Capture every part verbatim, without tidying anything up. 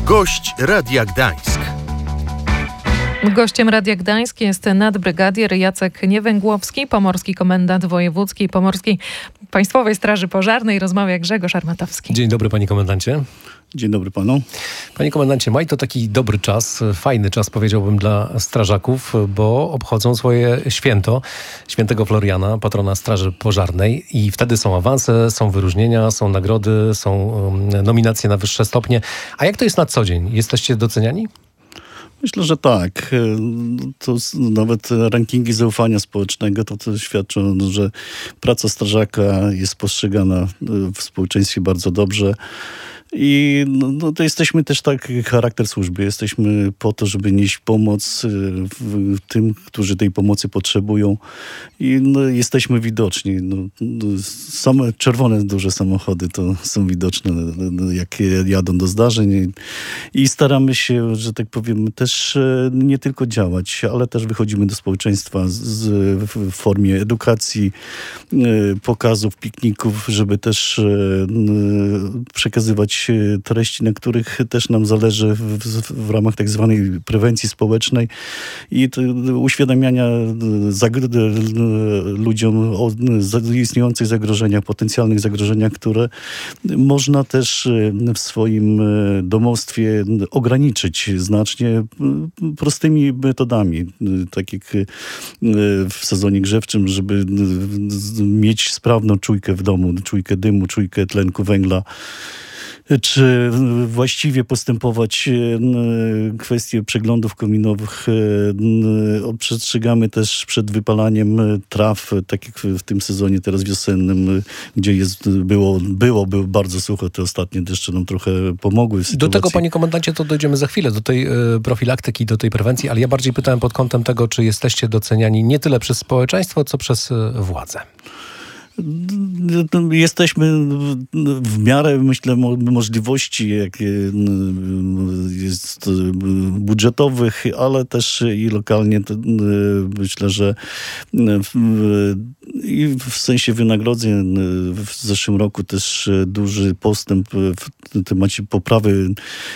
Gość Radia Gdańsk. Gościem Radia Gdańsk jest nadbrygadier Jacek Niewęgłowski, pomorski komendant wojewódzkiej Pomorskiej Państwowej Straży Pożarnej. Rozmawia Grzegorz Armatowski. Dzień dobry, panie komendancie. Dzień dobry panu. Panie komendancie, maj to taki dobry czas, fajny czas powiedziałbym dla strażaków, bo obchodzą swoje święto, świętego Floriana, patrona Straży Pożarnej i wtedy są awanse, są wyróżnienia, są nagrody, są nominacje na wyższe stopnie. A jak to jest na co dzień? Jesteście doceniani? Myślę, że tak. To nawet rankingi zaufania społecznego to, to świadczą, że praca strażaka jest postrzegana w społeczeństwie bardzo dobrze. I no, no, to jesteśmy też taki charakter służby. Jesteśmy po to, żeby nieść pomoc w, tym, którzy tej pomocy potrzebują. I no, jesteśmy widoczni. No, no, same czerwone duże samochody to są widoczne, no, jak jadą do zdarzeń. I, I staramy się, że tak powiem, też nie tylko działać, ale też wychodzimy do społeczeństwa z, z, w formie edukacji, pokazów, pikników, żeby też przekazywać treści, na których też nam zależy w, w ramach tak zwanej prewencji społecznej i to, uświadamiania zagr- ludziom o istniejących zagrożeniach, potencjalnych zagrożeniach, które można też w swoim domostwie ograniczyć znacznie prostymi metodami, tak jak w sezonie grzewczym, żeby mieć sprawną czujkę w domu, czujkę dymu, czujkę tlenku węgla, czy właściwie postępować kwestie przeglądów kominowych. Przestrzegamy też przed wypalaniem traw, tak jak w tym sezonie teraz wiosennym, gdzie jest, było, było, było bardzo sucho. Te ostatnie deszcze nam trochę pomogły w sytuacji. Do tego, panie komendancie, to dojdziemy za chwilę, do tej profilaktyki, do tej prewencji, ale ja bardziej pytałem pod kątem tego, czy jesteście doceniani nie tyle przez społeczeństwo, co przez władze. Jesteśmy w miarę, myślę, możliwości jakie jest budżetowych, ale też i lokalnie. Myślę, że i w sensie wynagrodzeń w zeszłym roku też duży postęp w temacie poprawy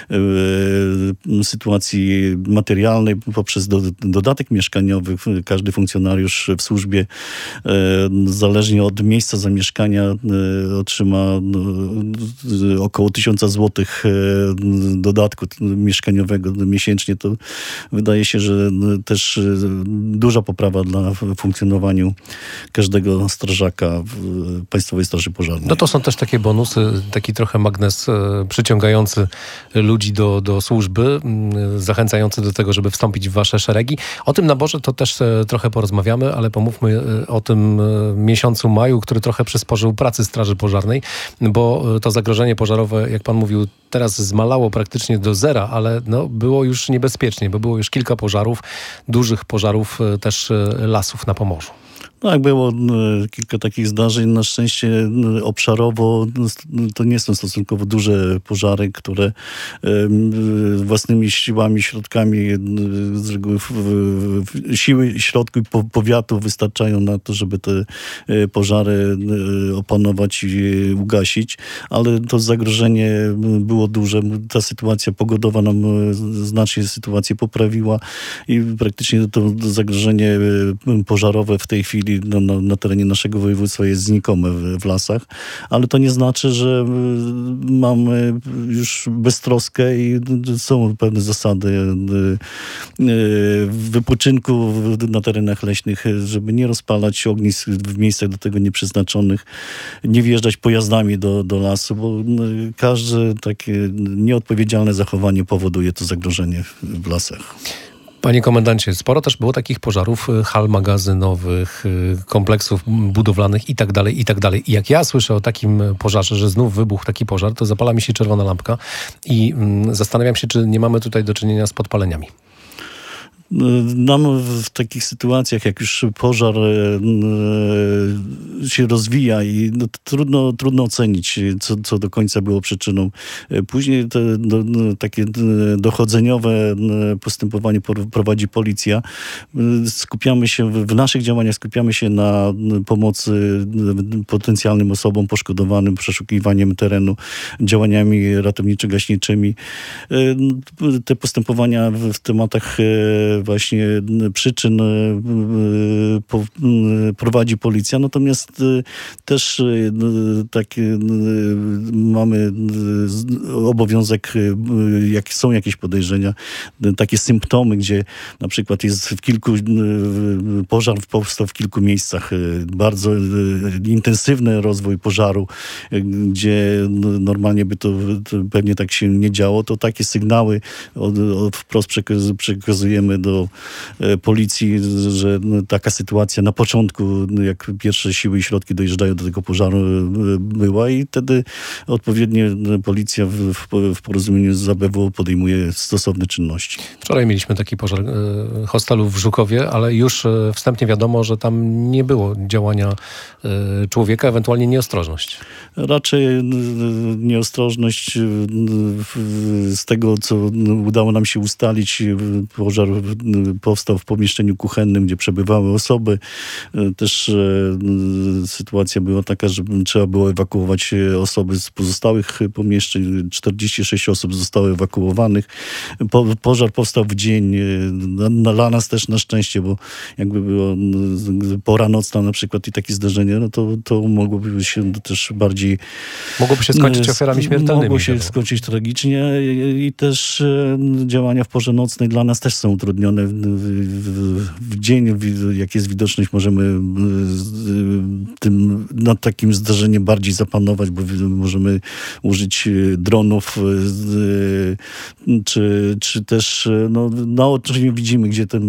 sytuacji materialnej poprzez dodatek mieszkaniowy. Każdy funkcjonariusz w służbie, zależnie od miejsca zamieszkania, otrzyma około tysiąca złotych dodatku mieszkaniowego miesięcznie. To wydaje się, że też duża poprawa dla funkcjonowaniu każdego strażaka w Państwowej Straży Pożarnej. No to są też takie bonusy, taki trochę magnes przyciągający ludzi do, do służby, zachęcający do tego, żeby wstąpić w wasze szeregi. O tym naborze to też trochę porozmawiamy, ale pomówmy o tym miesiącu maju, który trochę przysporzył pracy Straży Pożarnej, bo to zagrożenie pożarowe, jak pan mówił, teraz zmalało praktycznie do zera, ale no, było już niebezpiecznie, bo było już kilka pożarów, dużych pożarów też lasów na Pomorzu. Tak, było kilka takich zdarzeń. Na szczęście obszarowo to nie są stosunkowo duże pożary, które własnymi siłami, środkami, z reguły siły, środki powiatu wystarczają na to, żeby te pożary opanować i ugasić, ale to zagrożenie było duże. Ta sytuacja pogodowa nam znacznie sytuację poprawiła i praktycznie to zagrożenie pożarowe w tej chwili Na, na, na terenie naszego województwa jest znikome w, w lasach, ale to nie znaczy, że mamy już beztroskę i są pewne zasady wypoczynku na terenach leśnych, żeby nie rozpalać ognisk w miejscach do tego nieprzeznaczonych, nie wjeżdżać pojazdami do, do lasu, bo każde takie nieodpowiedzialne zachowanie powoduje to zagrożenie w lasach. Panie komendancie, sporo też było takich pożarów, hal magazynowych, kompleksów budowlanych i tak dalej, i tak dalej. I jak ja słyszę o takim pożarze, że znów wybuchł taki pożar, to zapala mi się czerwona lampka i mm, zastanawiam się, czy nie mamy tutaj do czynienia z podpaleniami. Nam w takich sytuacjach, jak już pożar się rozwija i no, trudno, trudno ocenić, co, co do końca było przyczyną. Później te do, takie dochodzeniowe postępowanie prowadzi policja. Skupiamy się, w naszych działaniach skupiamy się na pomocy potencjalnym osobom poszkodowanym, przeszukiwaniem terenu, działaniami ratowniczo-gaśniczymi. Te postępowania w tematach właśnie przyczyn prowadzi policja, natomiast też takie mamy obowiązek, jak są jakieś podejrzenia, takie symptomy, gdzie na przykład jest w kilku, pożar powstał w kilku miejscach, bardzo intensywny rozwój pożaru, gdzie normalnie by to, to pewnie tak się nie działo, to takie sygnały od, od wprost przekazujemy do policji, że taka sytuacja na początku, jak pierwsze siły i środki dojeżdżają do tego pożaru, była i wtedy odpowiednio policja w, w porozumieniu z A B W podejmuje stosowne czynności. Wczoraj mieliśmy taki pożar e, hostelu w Żukowie, ale już e, wstępnie wiadomo, że tam nie było działania e, człowieka, ewentualnie nieostrożność. Raczej e, nieostrożność e, z tego, co udało nam się ustalić, pożar powstał w pomieszczeniu kuchennym, gdzie przebywały osoby. Też e, sytuacja była taka, że trzeba było ewakuować osoby z pozostałych pomieszczeń. czterdzieści sześć osób zostało ewakuowanych. Po, pożar powstał w dzień. Na, dla nas też na szczęście, bo jakby było pora nocna na przykład i takie zdarzenie, no to, to mogłoby się też bardziej... Mogłoby się skończyć ofiarami śmiertelnymi. Mogło się skończyć tragicznie i, i też działania w porze nocnej dla nas też są utrudnione. W, w, w dzień, w, jak jest widoczność, możemy tym, nad takim zdarzeniem bardziej zapanować, bo możemy użyć dronów, czy, czy też no, na oczy nie widzimy, gdzie ten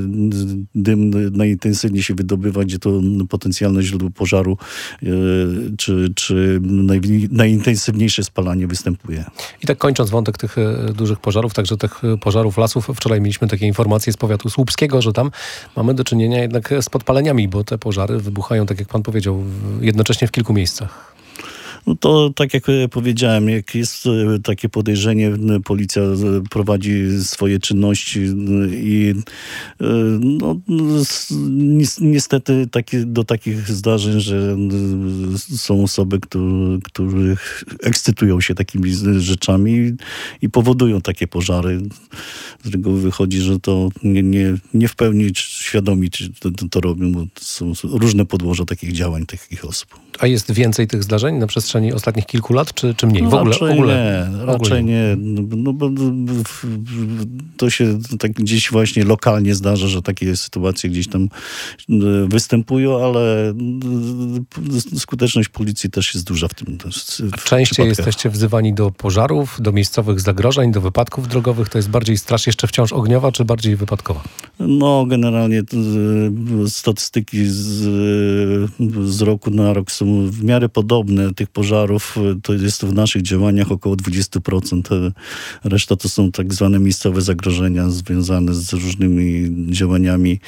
dym najintensywniej się wydobywa, gdzie to potencjalne źródło pożaru, czy, czy naj, najintensywniejsze spalanie występuje. I tak kończąc wątek tych dużych pożarów, także tych pożarów lasów, wczoraj mieliśmy takie informacje z powiatu słupskiego, że tam mamy do czynienia jednak z podpaleniami, bo te pożary wybuchają, tak jak pan powiedział, jednocześnie w kilku miejscach. No to tak jak powiedziałem, jak jest takie podejrzenie, policja prowadzi swoje czynności i no, niestety takie, do takich zdarzeń, że są osoby, które, których ekscytują się takimi rzeczami i powodują takie pożary. Z reguły wychodzi, że to nie, nie, nie w pełni świadomi to, to robią, bo są różne podłoża takich działań, takich osób. A jest więcej tych zdarzeń na przestrzeni ostatnich kilku lat, czy, czy mniej? W No ogóle, raczej w ogóle, nie, raczej nie. No, bo to się tak gdzieś właśnie lokalnie zdarza, że takie sytuacje gdzieś tam występują, ale skuteczność policji też jest duża w tym. A częściej jesteście wzywani do pożarów, do miejscowych zagrożeń, do wypadków drogowych? To jest bardziej straż jeszcze wciąż ogniowa, czy bardziej wypadkowa? No generalnie statystyki z, z roku na rok są w miarę podobne tych pożarów. To jest w naszych działaniach około dwadzieścia procent. Reszta to są tak zwane miejscowe zagrożenia związane z różnymi działaniami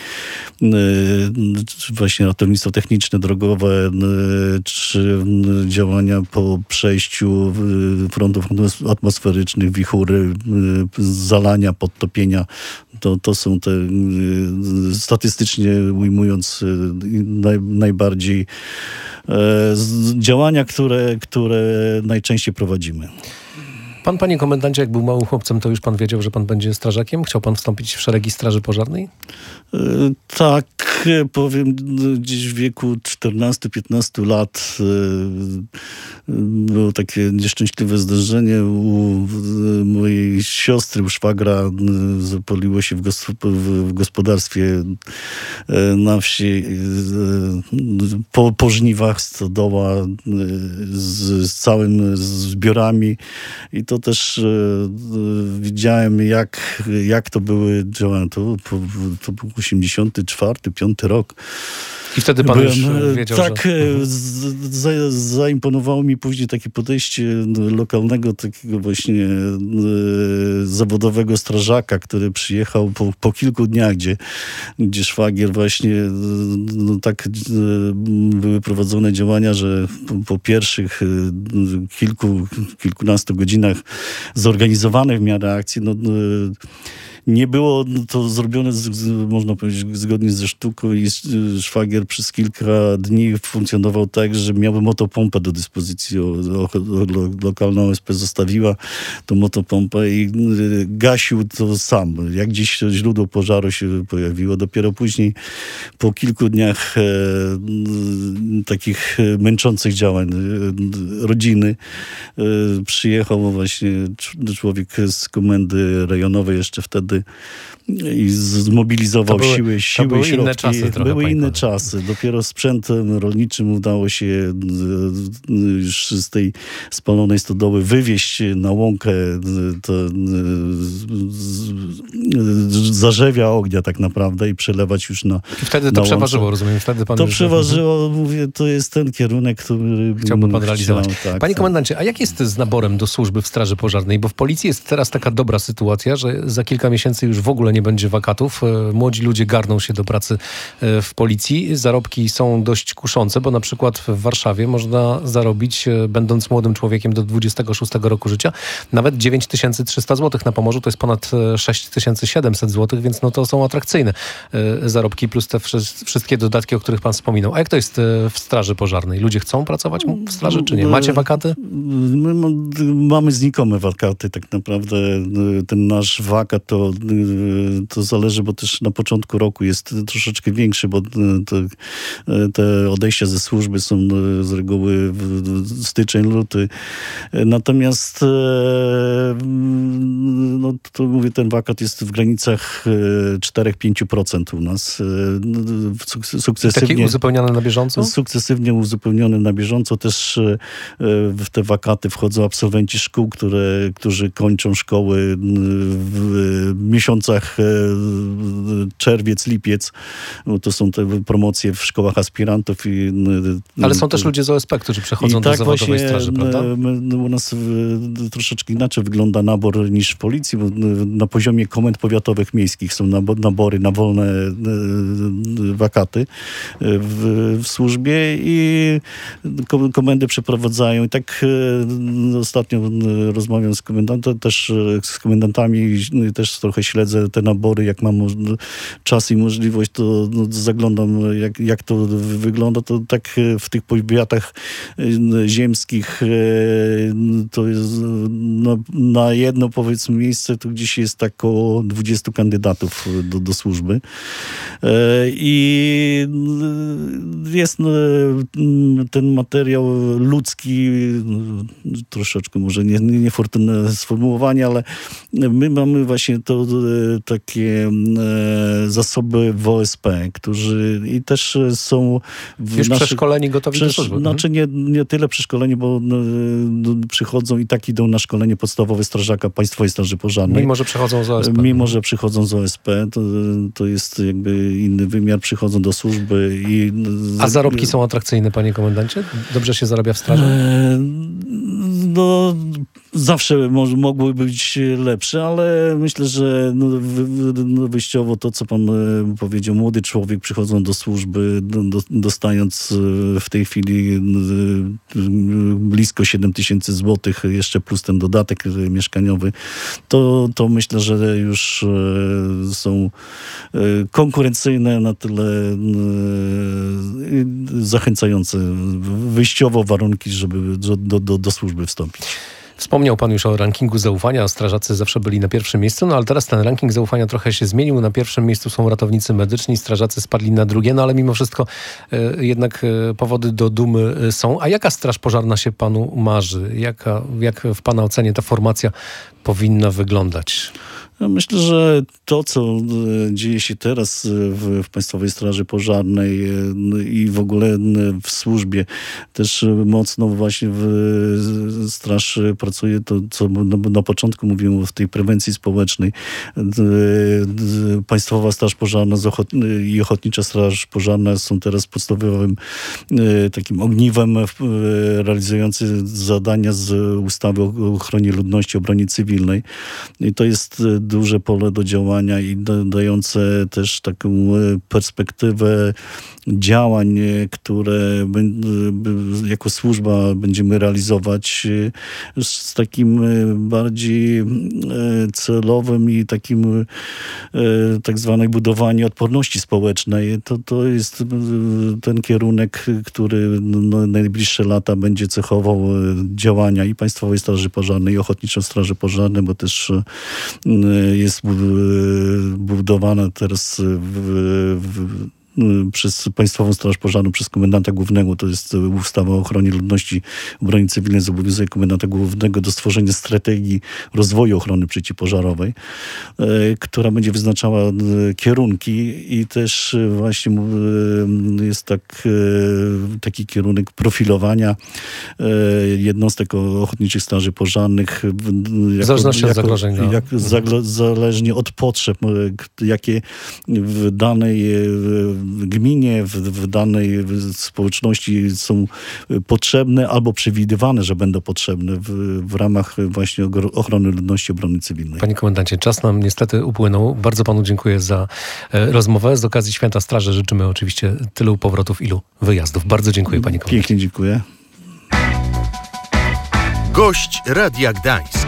właśnie ratownictwo techniczne, drogowe, czy działania po przejściu frontów atmosferycznych, wichury, zalania, podtopienia. To, to są te statystycznie ujmując naj, najbardziej działania, które, które najczęściej prowadzimy. Pan, panie komendancie, jak był małym chłopcem, to już pan wiedział, że pan będzie strażakiem? Chciał pan wstąpić w szeregi Straży Pożarnej? Yy, tak, powiem, gdzieś w wieku czternastu piętnastu lat yy, było takie nieszczęśliwe zdarzenie u mojej siostry, u szwagra. Yy, zapaliło się w, gosp- w gospodarstwie yy, na wsi yy, po, po żniwach stodoła yy, z, z całym zbiorami i to też e, widziałem, jak, jak to były działania. To, to był osiemdziesiąty czwarty, piąty rok. I wtedy pan Byłem, już wiedział, tak, że... z, za, zaimponowało mi później takie podejście lokalnego, takiego właśnie e, zawodowego strażaka, który przyjechał po, po kilku dniach, gdzie, gdzie szwagier właśnie, no, tak e, były prowadzone działania, że po, po pierwszych e, kilku, kilkunastu godzinach zorganizowanej w miarę akcji, no, e, nie było to zrobione, z, z, można powiedzieć, zgodnie ze sztuką i szwagier przez kilka dni funkcjonował tak, że miał motopompę do dyspozycji. O, o, o, lokalna O S P zostawiła tą motopompę i gasił to sam. Jak gdzieś źródło pożaru się pojawiło. Dopiero później, po kilku dniach e, takich męczących działań e, rodziny, e, przyjechał właśnie człowiek z komendy rejonowej jeszcze wtedy i zmobilizował były, siły, siły były środki. inne czasy trochę, były inne panie czasy. Dopiero sprzętem rolniczym udało się już z tej spalonej stodoły wywieźć na łąkę to, zarzewia ognia tak naprawdę i przelewać już na I wtedy to na przeważyło, łące. rozumiem. Wtedy pan to już... przeważyło, mówię, to jest ten kierunek, który chciałby pan realizować. Chciał, tak, Panie tak. komendancie, a jak jest z naborem do służby w Straży Pożarnej? Bo w policji jest teraz taka dobra sytuacja, że za kilka miesięcy już w ogóle nie będzie wakatów. Młodzi ludzie garną się do pracy w policji. Zarobki są dość kuszące, bo na przykład w Warszawie można zarobić, będąc młodym człowiekiem do dwudziestego szóstego roku życia, nawet dziewięć tysięcy trzysta złotych. Na Pomorzu to jest ponad sześć tysięcy siedemset złotych, więc no to są atrakcyjne zarobki, plus te wszystkie dodatki, o których pan wspominał. A jak to jest w Straży Pożarnej? Ludzie chcą pracować w straży, czy nie? Macie wakaty? My mamy znikome wakaty tak naprawdę. Ten nasz wakat to, to zależy, bo też na początku roku jest troszeczkę większy, bo te, te odejścia ze służby są z reguły w styczeń, luty. Natomiast no, to mówię, ten wakat jest w granicach cztery do pięciu procent u nas. Sukcesywnie, taki uzupełniany na bieżąco? Sukcesywnie uzupełniony na bieżąco. Też w te wakaty wchodzą absolwenci szkół, które, którzy kończą szkoły w miesiącach czerwiec, lipiec. To są te promocje w szkołach aspirantów. I, Ale są też ludzie z O S P, którzy przechodzą i do tak zawodowej właśnie, straży, prawda? My, u nas troszeczkę inaczej wygląda nabór niż w policji, bo na poziomie komend powiatowych miejskich są nabory na wolne wakaty w, w służbie i komendy przeprowadzają. I tak ostatnio rozmawiam z komendantem, też z komendantami, też trochę śledzę te nabory, jak mam czas i możliwość, to zaglądam, jak, jak to wygląda. To tak w tych powiatach ziemskich to jest na, na jedno, powiedzmy, miejsce to gdzieś jest tak około dwudziestu kandydatów do, do służby. I jest ten materiał ludzki, troszeczkę może nie, niefortunne sformułowanie, ale my mamy właśnie to takie zasoby w O S P, którzy i też są w już naszych, przeszkoleni, gotowi przesz, do służby. Znaczy nie, nie tyle przeszkoleni, bo no, przychodzą i tak idą na szkolenie podstawowe strażaka Państwowej Straży Pożarnej. Mimo, że przychodzą z O S P. Mimo, że przychodzą z O S P, to, to jest jakby inny wymiar, przychodzą do służby i... A zarobki są atrakcyjne, panie komendancie? Dobrze się zarabia w straży? E, no, zawsze mo- mogły być lepsze, ale myślę, że no, wy, no, wyjściowo to, co pan e, powiedział, młody człowiek przychodząc do służby, do, do, dostając e, w tej chwili e, blisko siedem tysięcy złotych, jeszcze plus ten dodatek e, mieszkaniowy, to, to myślę, że już e, są e, konkurencyjne na tyle e, zachęcające wyjściowo warunki, żeby do, do, do służby wstąpić. Wspomniał pan już o rankingu zaufania, strażacy zawsze byli na pierwszym miejscu, no ale teraz ten ranking zaufania trochę się zmienił. Na pierwszym miejscu są ratownicy medyczni, strażacy spadli na drugie, no ale mimo wszystko e, jednak e, powody do dumy są. A jaka straż pożarna się panu marzy? Jaka, jak w pana ocenie ta formacja powinna wyglądać? Ja myślę, że to, co dzieje się teraz w, w Państwowej Straży Pożarnej i w ogóle w służbie, też mocno właśnie w Straż pracuje to, co na, na początku mówiłem w tej prewencji społecznej. Państwowa Straż Pożarna i Ochotnicza Straż Pożarna są teraz podstawowym takim ogniwem realizującym zadania z ustawy o ochronie ludności, obronie cywilnej. I to jest duże pole do działania i da, dające też taką perspektywę działań, które jako służba będziemy realizować z takim bardziej celowym i takim tak zwanym budowanie odporności społecznej. To, to jest ten kierunek, który no, najbliższe lata będzie cechował działania i Państwowej Straży Pożarnej, i Ochotniczej Straży Pożarnej, bo też jest budowana teraz w, w przez Państwową Straż Pożarną, przez komendanta głównego, to jest ustawa o ochronie ludności, obrony cywilnej, zobowiązuje komendanta głównego do stworzenia strategii rozwoju ochrony przeciwpożarowej, która będzie wyznaczała kierunki i też właśnie jest tak, taki kierunek profilowania jednostek ochotniczych straży pożarnych. W zależności od zagrożeń. No. Jak, zagl- zależnie od potrzeb, jakie w danej gminie, w, w danej społeczności są potrzebne albo przewidywane, że będą potrzebne w, w ramach właśnie ochrony ludności, obrony cywilnej. Panie komendancie, czas nam niestety upłynął. Bardzo panu dziękuję za e, rozmowę. Z okazji Święta Straży życzymy oczywiście tylu powrotów, ilu wyjazdów. Bardzo dziękuję, panie komendancie. Pięknie dziękuję. Gość Radia Gdańsk.